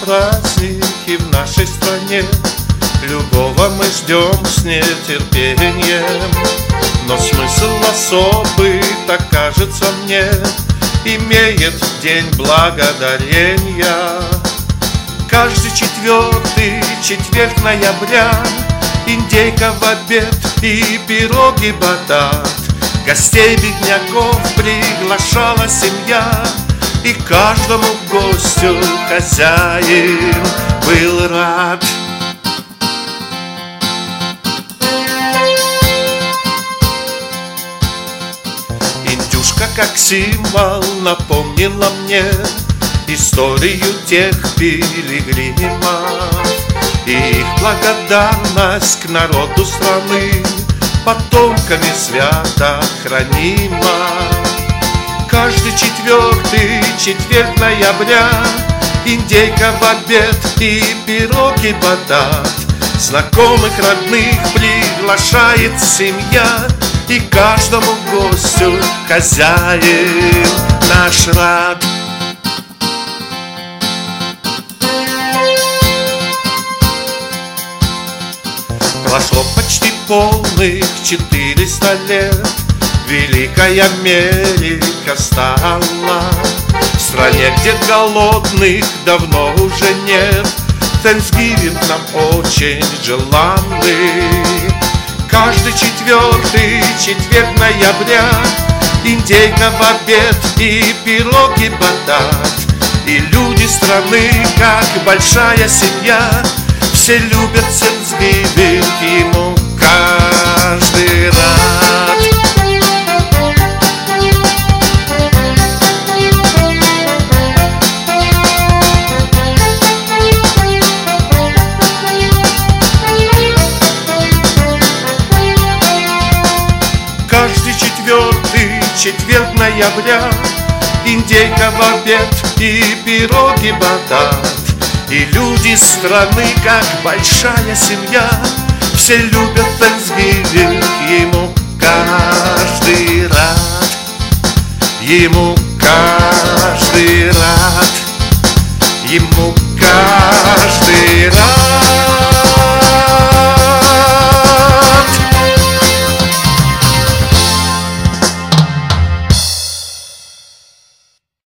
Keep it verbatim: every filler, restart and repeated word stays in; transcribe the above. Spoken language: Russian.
праздники в нашей стране, любого мы ждем с нетерпением. Но смысл особый, так кажется мне, имеет День Благодарения. Каждый четвертый четверг ноября индейка в обед и пироги батат. Гостей бедняков приглашала семья, и каждому гостю хозяин был рад. Индюшка как символ напомнила мне историю тех пилигримов и их благодарность к народу страны потомками свято хранима. Каждый четвертый четверг ноября индейка в обед и пироги батат. Знакомых, родных приглашает семья, и каждому гостю хозяин наш рад. Прошло почти полных четыреста лет, Великая Америка стала в стране, где голодных давно уже нет. Тhanksgiving нам очень желанный. Каждый четвертый четверг ноября индейка в обед и пироги батат. И люди страны, как большая семья, все любят Thanksgiving, ему каждый рад. Каждый четвертый четверг ноября индейка в обед и пироги батат. И люди страны, как большая семья, все любят Thanksgiving, ему каждый рад. Ему каждый рад. Ему каждый рад.